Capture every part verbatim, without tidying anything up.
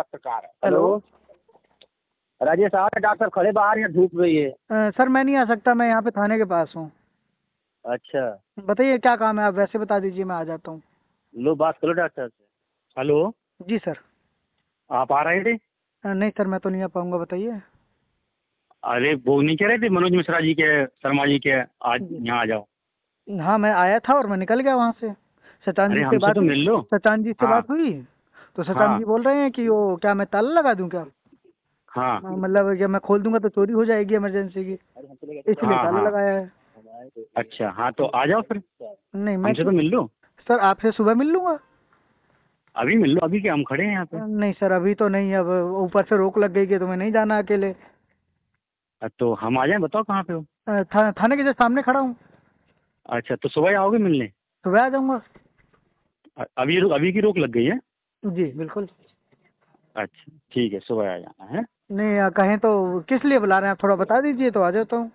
पत्रकार है। हेलो राजेश साहब, डॉक्टर खड़े बाहर, यहाँ धूप रही है। अ, सर मैं नहीं आ सकता, मैं यहाँ पे थाने के पास हूँ। अच्छा, बताइए क्या काम है, आप वैसे बता दीजिए, मैं आ जाता हूँ। लो बात करो डॉक्टर से। हेलो, जी सर। आप आ रहे थे? अ, नहीं सर, मैं तो नहीं आ पाऊंगा, बताइए। अरे वो नहीं कह रहे थे मनोज मिश्रा जी के, शर्मा जी के, आज जी। यहाँ आ जाओ। हाँ मैं आया था और मैं निकल गया वहाँ से। सचान अरे जी से हमसे बात तो हुई। मिल लो। सचान जी से हाँ बात हुई तो सचान हाँ जी बोल रहे हैं कि वो क्या मैं ताला लगा दूं क्या। हाँ हाँ, मतलब जब मैं खोल दूंगा तो चोरी हो जाएगी इमरजेंसी की, इसलिए हाँ ताला हाँ। लगाया है। अच्छा, हाँ तो आ जाओ फिर, नहीं मैं हमसे तो मिल लो। सर आपसे सुबह मिल लूंगा। अभी मिल लो, अभी क्या, हम खड़े हैं यहाँ पे। नहीं सर अभी तो नहीं, अब ऊपर से रोक लग गई कि तुम्हें नहीं जाना अकेले। तो हम आ जाएं, बताओ कहाँ पे हो। अ, था, थाने के जस्ट सामने खड़ा हूँ। अच्छा, तो सुबह आओगे मिलने? सुबह आ जाऊंगा। अ- अभी अभी की रोक लग गई है? जी बिल्कुल। अच्छा ठीक है, सुबह आ जाना है। नहीं आ, कहें तो किस लिए बुला रहे हैं, आप थोड़ा बता दीजिए तो आ जाता हूँ।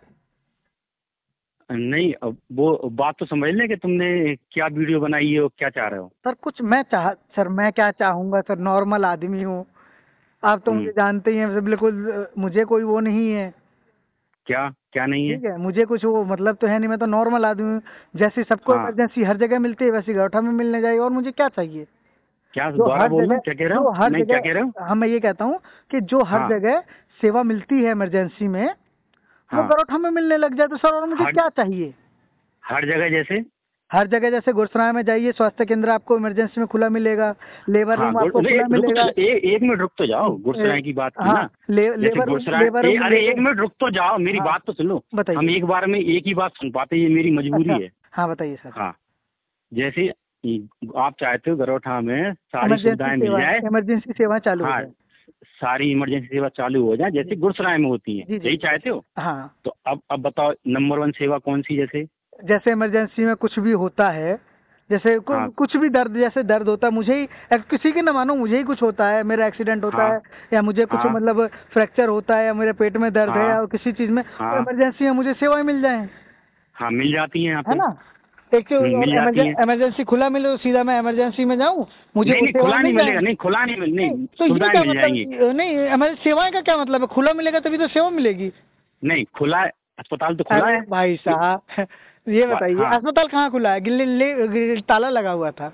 नहीं, अब वो बात तो समझ लें कि तुमने क्या वीडियो बनाई है और क्या चाह रहे हो। सर कुछ मैं चाह सर मैं क्या चाहूंगा सर, नॉर्मल आदमी हूँ। आप तो हम्म। मुझे जानते ही हैं सर, बिल्कुल अ, मुझे कोई वो नहीं है। क्या क्या नहीं है? ठीक है, मुझे कुछ वो मतलब तो है नहीं, मैं तो नॉर्मल आदमी हूँ। जैसे सबको हाँ, इमरजेंसी हर जगह मिलती है वैसी गौठा में मिलने जाएगी, और मुझे क्या चाहिए। क्या जो दोबारा हर बोलना, जगह क्या कह रहे हो? जो हर नहीं, क्या कह रहे हो? जगह हाँ मैं ये कहता हूँ कि जो हर हाँ जगह सेवा मिलती है इमरजेंसी में, वो हाँ। गौठा में मिलने लग जाए तो सर और मुझे हर क्या चाहिए। हर जगह जैसे? हर जगह जैसे गुरसराय में जाइए, स्वास्थ्य केंद्र आपको इमरजेंसी में खुला मिलेगा, लेबर हाँ रूम गुड़ आपको नहीं, खुला रुक तो मिलेगा। जा- ए, एक मिनट रुक तो जाओ, ए, गुड़सराय की बात की हाँ ना। ले, जैसे लेबर रूम गुड़सराय, लेबर ए, रूम अरे मिलेगा। एक मिनट रुक तो जाओ, मेरी हाँ बात तो सुनो। हम बताइए। एक बार में एक ही बात सुन पाते, ये मेरी मजबूरी अच्छा है। हाँ बताइए सर। हाँ, जैसे आप चाहते हो गरोठा में सारी इमरजेंसी सुविधाएं मिल सेवा जाए। इमरजेंसी सेवा चालू हो हाँ, जाए। सारी इमरजेंसी सेवा चालू हो जाए जी जैसे गुड़सराय में होती है, जी जी यही जी। चाहते हो? हाँ, तो अब अब बताओ, नंबर वन सेवा कौन सी? जैसे जैसे इमरजेंसी में कुछ भी होता है, जैसे कु, हाँ कुछ भी दर्द, जैसे दर्द होता है मुझे ही, अ, किसी की ना मानो मुझे ही कुछ होता है, मेरा एक्सीडेंट होता हाँ है, या मुझे कुछ हाँ मतलब फ्रैक्चर होता है, या मेरे पेट में दर्द है, हाँ या किसी चीज में, तो हाँ इमरजेंसी में मुझे सेवाएं मिल जाए। हाँ, मिल जाती है यहाँ है पे। ना। एक तो हम्म, और मिल जाती है। इमरजेंसी खुला मिले तो सीधा मैं इमरजेंसी में जाऊं, मुझे नहीं वो नहीं, सेवाएं खुला नहीं मिल जाए। मिलेगा, नहीं खुला नहीं मिल नहीं नहीं, तो ये सुविधाएं क्या मिल मतलब, जाएंगी। नहीं हमारी सेवाएं का क्या मतलब है, खुला मिलेगा तभी तो सेवा मिलेगी। नहीं, खुला है, अस्पताल तो खुला अरे है। भाई ये- साहब ये बा- बताइए हाँ, अस्पताल कहाँ खुला है, गिल्ली ले- गिल्ली- ताला लगा हुआ था।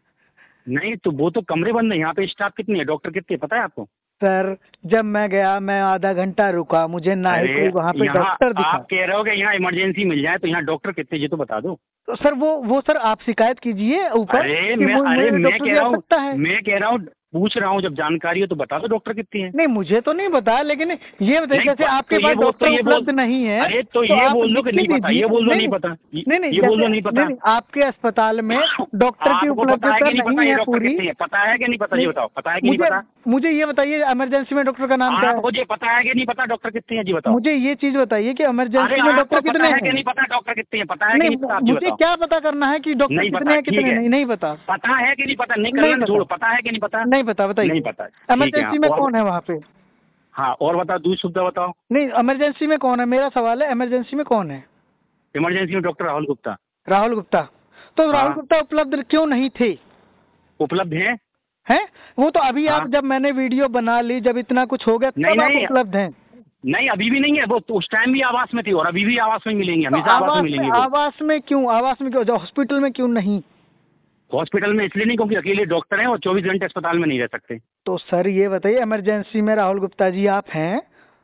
नहीं तो वो तो कमरे बंद है, यहाँ पे स्टाफ कितनी है, डॉक्टर कितने हैं, पता है आपको? सर जब मैं गया मैं आधा घंटा रुका, मुझे ना ही अरे कोई वहाँ पे यहाँ डॉक्टर दिखा। आप कह रहे हो कि यहाँ इमरजेंसी मिल जाए, तो यहाँ डॉक्टर कितने, ये तो बता दो। तो सर वो वो सर आप शिकायत कीजिए ऊपर अरे कि मैं मु- अरे मुझे मैं डॉक्टर कह की रहा हूँ, आवश्यकता है। मैं कह रहा हूँ, पूछ रहा हूँ, जब जानकारी हो तो बता दो डॉक्टर कितने हैं। नहीं मुझे तो नहीं पता, लेकिन ये बताइए नहीं जैसे प- आपके तो ये पास बोल तो डॉक्टर ये बोल उपलब्ध नहीं है, अरे तो तो ये आप बोल दो लिख कि के नहीं पता, दीजिए। ये बोल दो नहीं नहीं नहीं पता, ये, नहीं नहीं ये बोल जैसे दो नहीं नहीं पता। नहीं आपके अस्पताल में डॉक्टर की आपको पता है उपलब्धता कि नहीं पता, नहीं ये है डॉक्टर पूरी। कितने हैं, पता है कि नहीं पता, ये नहीं बताओ, पता है कि नहीं मुझे पता? मुझे ये बताइए इमरजेंसी में डॉक्टर का नाम क्या है। आपको ये पता है कि नहीं पता डॉक्टर कितने हैं, जी बताओ। मुझे ये चीज बताइए कि अरे इमरजेंसी में आपको डॉक्टर पता कितने है कि हैं। नहीं पता डॉक्टर कितने हैं, पता है कि नहीं नहीं पता, आप जी मुझे बताओ। क्या पता करना है कि डॉक्टर नहीं कितने पता, हैं ठीक कितने है। नहीं, नहीं पता। पता है कि नहीं पता, नहीं नहीं करना पता। छोड़ो, पता है कि नहीं पता? नहीं पता, नहीं बताइए। पता, ठीक है। हाँ, इमरजेंसी में और कौन है वहाँ पे। हाँ, और बताओ, दूसरी सुविधा बताओ। नहीं इमरजेंसी में कौन है, मेरा सवाल है इमरजेंसी में कौन है। इमरजेंसी में डॉक्टर राहुल गुप्ता। राहुल गुप्ता। तो राहुल हाँ, गुप्ता उपलब्ध क्यों नहीं थे। उपलब्ध है। हैं वो तो अभी आप हाँ, जब मैंने वीडियो बना ली, जब इतना कुछ हो गया नहीं तब आप नहीं उपलब्ध हैं। नहीं, अभी भी नहीं है वो, तो उस टाइम भी आवास में थी और अभी भी आवास में मिलेंगे, तो हमेशा आवास में आवास में मिलेंगे वो। आवास में क्यों आवास में क्यों जो हॉस्पिटल में क्यों नहीं। हॉस्पिटल में इसलिए नहीं क्योंकि अकेले डॉक्टर हैं और चौबीस घंटे अस्पताल में नहीं रह सकते। तो सर ये बताइए इमरजेंसी में राहुल गुप्ता जी आप हैं,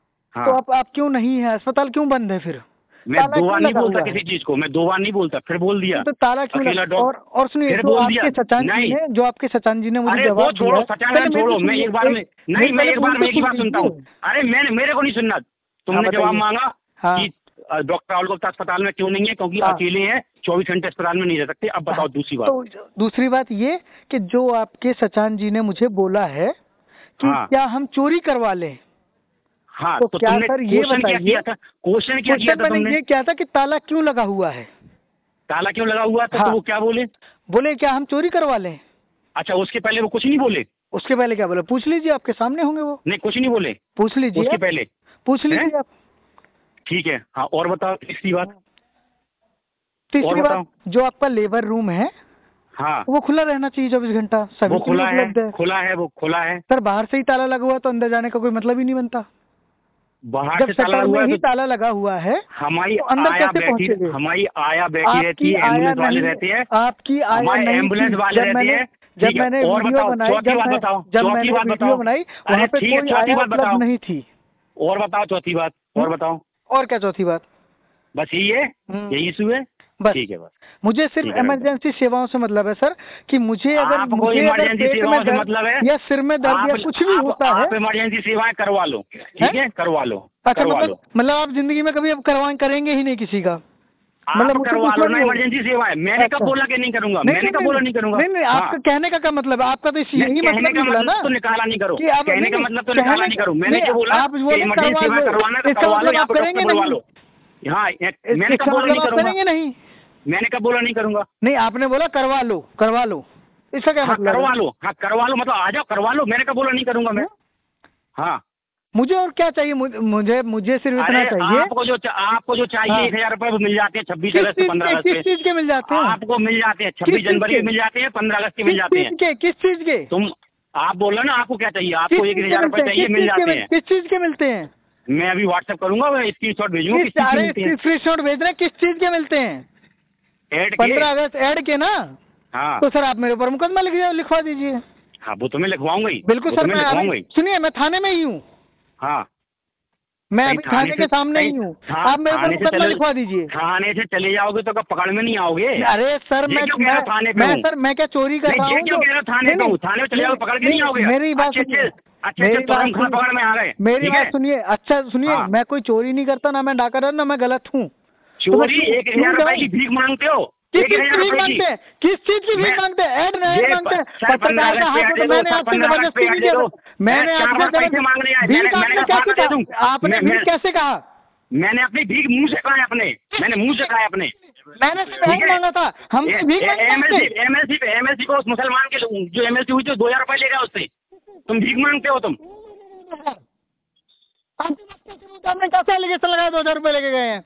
तो हाँ, आप आप क्यों नहीं है, अस्पताल क्यों बंद है फिर, मैं ताला दो क्यों बार नहीं लगा बोलता हुआ है। किसी चीज को, मैं दो बार नहीं बोलता, फिर बोल दिया। नहीं तो ताला क्यों अकेला लगा, और डॉक्टर, और सुनिए फिर जो बोल दिया। आपके सचान जी नहीं, ने जो आपके सचान जी ने मुझे अरे वो जवाब दिया छोड़ो, है, सचान पहले मेरी छोड़ो, तो मैं सुनिए, एक बार में एक नहीं, मेरी मैं पहले एक पूरी बार में तो एक ही सुन बात सुनता हूँ। लीजिए। अरे मैंने, मेरे को नहीं सुनना, हाँ तुमने जवाब बताइए। मांगा हाँ कि डॉक्टर राहुल गुप्ता अस्पताल में क्यों नहीं है, क्योंकि हाँ अकेले हैं, चौबीस घंटे अस्पताल में नहीं रह सकते। अब हाँ। बताओ दूसरी बात। तो दूसरी बात ये कि जो आपके सचान जी ने मुझे बोला है कि हाँ क्या हम चोरी करवा लें, हाँ, तो तो क्या तुमने सर ये क्वेश्चन क्या बताइए। किया था, क्वेश्चन क्या किया क्वेश्चन था मैंने तुमने? ये किया था कि ताला क्यों लगा हुआ है। ताला क्यों लगा हुआ था, तो हाँ वो क्या बोले? बोले क्या हम चोरी करवा लें। अच्छा, उसके पहले वो कुछ नहीं बोले? उसके पहले क्या बोले, पूछ लीजिए, आपके सामने होंगे वो, नहीं, कुछ नहीं बोले पूछ लीजिए उसके आप, पहले? पूछ हैं, लीजिए आप। ठीक है। हाँ, और बताओ तीसरी बात। और तीसरी बात बताओ। जो आपका लेबर रूम है, हाँ वो खुला रहना चाहिए चौबीस घंटा, सभी वो के लिए खुला है, उपलब्ध है। खुला है, वो खुला है। सर बाहर से ही ताला लगा हुआ तो अंदर जाने का कोई मतलब ही नहीं बनता। बाहर जब से ताला शटर लगा हुआ में है ही तो ताला लगा हुआ है हमारी तो अंदर आया कैसे बैठी पहुंचेंगे? हमारी आया बैठी रहती आपकी है, आया एम्बुलेंस वाले नहीं, रहते हैं, आपकी आया हमारे नहीं एम्बुलेंस थी। वाले जब रहते मैंने हैं। जब ठीक है, मैंने और वीडियो बताओ, बनाई, चौथी जब बात मैं बताओ, जब चौथी मैंने बात वीडियो बताओ। बनाई अरे वहाँ पे ठीक है, कोई चौथी आया बात उपलब्ध बताओ, नहीं थी। और बताओ चौथी बात, और बताओ। और क्या चौथी बात? बस यही है, हम्म। यही इशू है। बस ठीक है, बस मुझे सिर्फ ठीक है, रख दो। इमरजेंसी सेवाओं से मतलब है सर, कि मुझे अगर आपको मुझे अगर इमरजेंसी पेट में सेवाओं से दर्द मतलब है, या सिर में दर्द या आप कुछ भी आप, होता है। आप इमरजेंसी सेवाएं करवा लो, ठीक है, करवा लो, अच्छा, करवा मतलब लो। मतलब आप जिंदगी में कभी अब करवा करेंगे ही नहीं किसी का? मतलब आप मुझे करवा कुछ लो नहीं ना होगा। इमरजेंसी सेवाएं। मैंने कब अच्छा। बोला कि नहीं करूंगा? नहीं मैंने नहीं कब नहीं बोला नहीं करूंगा? नहीं नहीं, हाँ। आपका कहने का क्या मतलब है? आपका तो नहीं, यही कहने मतलब का निकला ना मतलब तो निकाला नहीं करो, कि आप कहने का नहीं, मतलब तो निकाला कहने नहीं का- करो। मैंने नहीं, क्या बोला आप कि बोले इमरजेंसी करवा सेवा लो, करवाना है तो इसका करवा लो, मतलब यहाँ आप पे डॉक्टर करेंगे बुलवा नहीं। लो। हाँ, इस- मैंने कब इसका बोला मतलब नहीं आप करूंगा? करेंगे नहीं। मैंने कब बोला नहीं करूंगा? नहीं, आपने बोला करवा लो, करवा लो, इसका क्या हाँ मतलब है? करवा लो, हाँ करवा लो, मतलब आ जाओ करवा लो। मैंने कब बोला नहीं करूंगा मैं? हाँ। मुझे और क्या चाहिए? मुझे मुझे, मुझे सिर्फ इतना अरे चाहिए। आपको जो आपको जो चाहिए हाँ। एक हजार रुपए वो मिल जाते हैं छब्बीस किस अगस्त से चीज पंद्रह के अगस्त किस पे। चीज के मिल जाते हैं? आपको मिल जाते हैं, किस छब्बीस चीज जनवरी के? के मिल जाते हैं, पंद्रह अगस्त के किस मिल जाते चीज हैं। के? किस चीज के? तुम आप बोल रहे हो ना आपको क्या चाहिए? किस आपको एक चीज के हजार रुपए मिलते हैं? चाहिए, किस मिल चीज के जाते मिल- हैं। किस चीज के मिलते हैं? मैं अभी व्हाट्सएप करूंगा, मैं स्क्रीन शॉट भेजूंगा किस चीज की अरे मिलती है। फ्री शॉट भेज रहे हैं, किस चीज के मिलते हैं? एड के। पंद्रह अगस्त ऐड के ना? हाँ तो सर आप मेरे ऊपर मुकदमा लिख लिखवा दीजिए। हाँ, वो तो मैं लिखवाऊंगा ही, बिल्कुल वो सर, तो मैं मैं लिखवाऊंगा अभी ही। सुनिए, मैं थाने में ही हूँ। हाँ, मैं कहीं अभी थाने थाने से के सामने ही कहीं हूँ। था- आप मेरे ऊपर थाने से मुकदमा चले लिखवा दीजिए। थाने से चले जाओगे तो कब पकड़ में नहीं आओगे? अरे सर, ये मैं क्यों कह रहे हो मैं, थाने पे मैं हूँ? सर मैं क्या चोरी कर नहीं, रहा ये हूँ? क्यों जो- कह रहे हो थाने नहीं, पे हूँ? नहीं, थाने में चले जाओगे पकड़ के नहीं आओगे? मेरी बात अच्छे सुनिए, अच्छे अच्छे मेरी अच्छे बात तुरंत खान सुनिए, पकड़ में आ गए। मेरी ठीक बात है? सुनिए। अच्छा सुनिए, हाँ। मैं कोई चोरी नहीं करता, ना मैं डाका, ना मैं गलत हूँ। तो मैं चोरी क्यों- एक क्यों हजार रुपए जाऊं? की भीख मांगते हो? किस एक चीज की हजार भीख रुपए मांगते की। हैं? किस चीज की भीख मैं- मांगते हैं? ऐड ना ऐड ये मांगते हैं। प- सर पंद्रह पत्रकार का अगस्त पे हक ऐड हो दे तो दो, मैंने सर आपसे पंद्रह अगस्त पे जबरदस्ती ऐड नहीं दे किया दो। था। मैंने चार आपसे बार पैसे जबरदस्ती मांगने आए, भीख मैंने मैंने आपने कहा कैसे कहाँ दे दूं? कहा? आपने मैं- भीख मैं- कैसे कहा? मैंने अपनी भीख मुंह से कहा है अपने, मैंने मुंह से कहा है अपने। मैंने सिर्फ ठीक ऐड है? मांगा था, हम तो भीख नहीं मांगते। एमएलसी एमएलसी पे एमएलसी को उस मुसलमान के जो एमएलसी हुई थी दो हजार रुपए ले गया उससे। तुम भीख मांगते हो तुम? आपके पास कैसे सबूत है? आपने कैसे एलिगेशन लगाया दो हजार रुपए लेके गए हैं?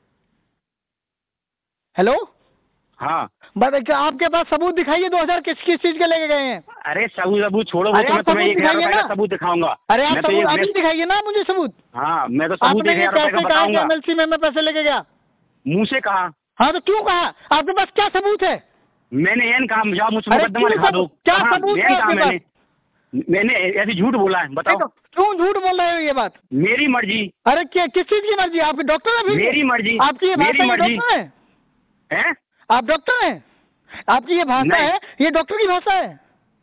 हेलो, हाँ। बता क्या आपके पास सबूत दिखाइए, दो हजार किस किस चीज के लेके गए हैं? अरे सबूत सबूत छोड़ो, वो अरे तो मैं आप तुम्हें सबूत एक हजार दिखाइए रुपए का ना। सबूत दिखाऊंगा। अरे आप मैं तो सबूत ये- अभी मैं- दिखाइए ना मुझे सबूत। हाँ, मैं तो सबूत आपने एक ये हजार रुपए का कैसे कहा कि बताऊंगा। एमएलसी में मैं पैसे लेके गया? मुंह से कहा। हाँ तो क्यों कहा? आपके पास क्या सबूत है? मैंने एन कहा, जाओ मुझसे अरे मुकदमा क्यों लिखा दो। सबूत? क्या कहा? सबूत है एन कहा आपके मैंने मैंने ऐसी झूठ बोला है, बताओ। तो क्यों झूठ बोल रहे हो ये बात? मेरी मर्जी। अरे क्या, किस चीज की मर्जी? आप डॉक्टर हैं? फिर मेरी मर्जी। आपकी ये मेरी भाषा, ये मर्जी डॉक्टर है? है। आप डॉक्टर हैं? आपकी ये भाषा नहीं। है, ये डॉक्टर की भाषा है?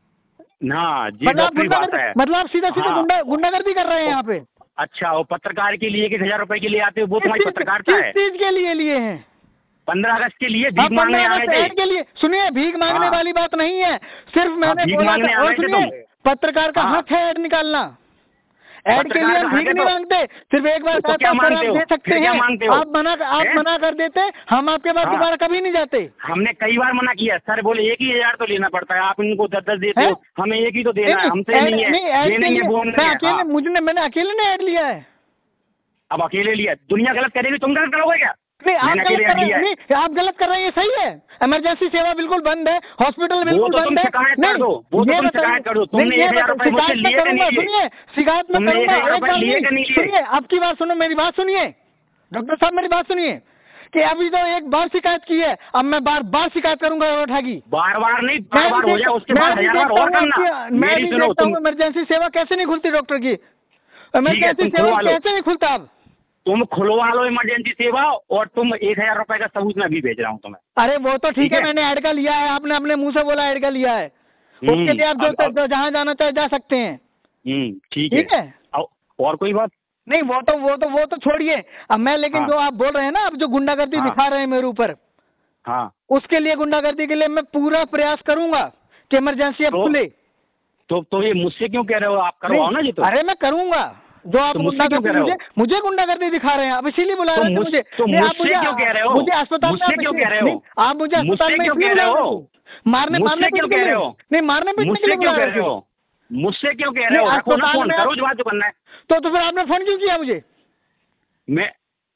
ना जी, मतलब आप डॉक्टरी बात है। गुंडागर्दी, मतलब आप सीधा सीधा हाँ। गुंडा गुंडागर्दी कर रहे हैं यहाँ पे? अच्छा, वो पत्रकार के लिए एक हजार रुपए के लिए आते हो, वो किस तुम्हारी चीज- पत्रकारिता किस है। चीज के लिए लिए हैं? पंद्रह अगस्त के लिए आप भीख मांगने पंद्रह आए अगस्त थे। ऐड के लिए, सुनिए, भीख मांगने हाँ। वाली बात नहीं है। सिर्फ मैंने भीख बोला मांगने था, आ और गए थे सुनिए, तुम। पत्रकार का हाँ। हक है ऐड निकालना। ऐड के पत्रकार लिए का हम हक भीख है नहीं तो- मांगते, सिर्फ एक बार तो कहता क्या है, सर मांगते आप हो? दे सकते फिर क्या हैं, मांगते हो? आप मना आप हैं? मना कर देते, हम आपके पास हाँ। दोबारा कभी नहीं जाते। हमने कई बार मना किया, सर बोले एक ही हजार तो लेना पड़ता है, आप इनको दस दस देते हैं? हो, हमें एक ही तो देना है, हमसे ऐड- नहीं है, नहीं, ऐड ये के नहीं है, लिए वो मैं नहीं है। अकेले, हाँ। मुझे मैंने अकेले ने ऐड लिया है। अब अकेले लिया, दुनिया गलत करेगी, तुम गलत करोगे क्या? नहीं, आप मैंने गलत अकेले कर ऐड रहे लिया हैं, है। नहीं आप गलत कर रहे हैं, ये सही है। इमरजेंसी सेवा बिल्कुल बंद है, हॉस्पिटल वो बिल्कुल तो तुम बंद है। शिकायत कर नहीं, दो, वो तो ये तुम बताइए- शिकायत कर दो, नहीं, तुमने ये एक हजार बता- रुपए मुझसे शिकायत मैं लिए कि करूंगा, नहीं लिए? सुनिए, शिकायत मैं तुमने एक करूंगा, हजार एक रुपए बार लिए नहीं, कि नहीं लिए? सुनिए, आपकी बात सुनो, मेरी बात सुनिए, डॉक्टर साहब मेरी बात सुनिए, कि अभी तो एक बार शिकायत की है, अब मैं बार बार शिकायत करूंगा उठागी। बार बार नहीं, बार बार हो जाए, उसके बाद हजार बार और करना। मैं भी मेरी सुनो देखता तुम, हूँ इमरजेंसी सेवा कैसे नहीं खुलती डॉक्टर की, इमरजेंसी तुम सेवा खुलवा लो। कैसे नहीं खुलता? अब तुम खुलवा लो इमरजेंसी सेवा, और तुम एक हजार रुपए का सबूत मैं भी भेज रहा हूँ तुम्हें। अरे वो तो ठीक ठीक है, है? मैंने ऐड का लिया है, आपने अपने मुंह से बोला ऐड का लिया है, हम्म, उसके लिए आप जो, अब- अब- जो जहाँ जाना चाहे जा सकते हैं। हम्म, ठीक ठीक है। है, अब और कोई बात? नहीं वो तो वो तो वो तो छोड़िए, अब मैं लेकिन हाँ। जो आप बोल रहे हैं ना, अब जो गुंडागर्दी हाँ। दिखा रहे हैं मेरे ऊपर, हाँ, उसके लिए, गुंडागर्दी के लिए मैं पूरा प्रयास करूंगा कि इमरजेंसी अब तो- खुले। तो तो ये मुझसे क्यों कह रहे हो? आप करवाओ ना ये तो। अरे मैं करूंगा, जो आप तो मुझसे क्यों गुंडागर्दी कह रहे हो? मुझे मुझे गुंडागर्दी दिखा रहे हैं, अब इसीलिए बुला तो रहे थे मुझ- मुझे। तो नहीं, आप मुझसे मुझे क्यों कह रहे हो? मुझे अस्पताल में मुझसे आप क्यों इसलिए- कह रहे हो? नहीं, आप मुझे अस्पताल मुझसे में क्यों इसलिए कह बुला रहे रहे हो? थे, मारने मुझसे मारने क्यों पीटने कह के रहे लिए हो? नहीं, मारने पीटने के मुझसे लिए क्यों बुला कह रहे रहे थे। हो? मुझसे क्यों कह रहे हो? नहीं, रखो ना अस्पताल फोन, में करो आप- जो बात जो करना है। तो तो फिर आपने फोन क्यों किया मुझे? मैं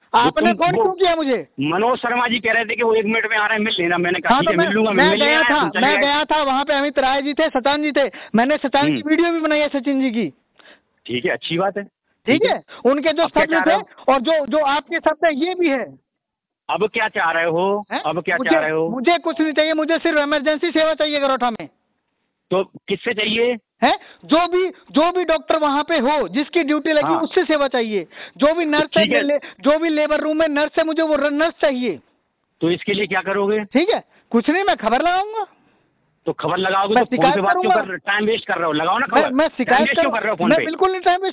आपने तुम- फोन वो- क्यों किया मुझे? मनोज शर्मा जी कह रहे थे कि वो एक मिनट में आ रहे हैं, मिल लेना। मैंने कहा हाँ ठीक तो है, मैं मिल लूंगा। मैं मिलने गया आया, था तुम चले मैं गए। गया था वहाँ पे अमित राय जी थे, सचान जी थे, मैंने सचान की हम्म। वीडियो भी बनाई है सचिन जी की। ठीक है, अच्छी बात है। ठीक है, उनके जो अब क्या शब्द चाह थे रहे हो? और जो जो आपके शब्द है ये भी है। अब क्या चाह रहे हो? हैं? अब क्या मुझे चाह रहे हो? मुझे कुछ नहीं चाहिए, मुझे सिर्फ इमरजेंसी सेवा चाहिए गरोठा में। तो किससे चाहिए? है जो भी जो भी डॉक्टर वहाँ पे हो, जिसकी ड्यूटी लगी हाँ। उससे सेवा चाहिए। जो भी नर्स ठीक है, है। ले, जो भी लेबर रूम में नर्स है, मुझे वो नर्स चाहिए। तो इसके लिए क्या करोगे? ठीक है, कुछ नहीं, मैं खबर लगाऊंगा। तो खबर लगाओगे मैं तो फोन पे शिकायत बात क्यों करूंगा। कर? टाइम वेस्ट कर रहे हो, लगाओ ना मैं खबर। मैं टाइम शिकायत वेस्ट क्यों कर कर रहे हो फोन मैं पे? बिल्कुल नहीं टाइम वेस्ट